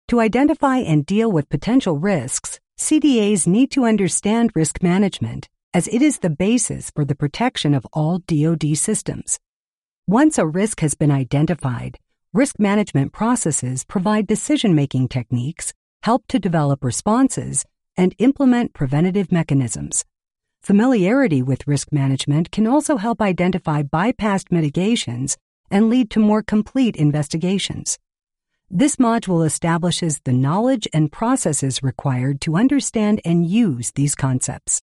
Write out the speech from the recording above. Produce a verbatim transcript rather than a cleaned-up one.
To identify and deal with potential risks, C D As need to understand risk management, as it is the basis for the protection of all D O D systems. Once a risk has been identified, risk management processes provide decision-making techniques, help to develop responses, and implement preventative mechanisms. Familiarity with risk management can also help identify bypassed mitigations and lead to more complete investigations. This module establishes the knowledge and processes required to understand and use these concepts.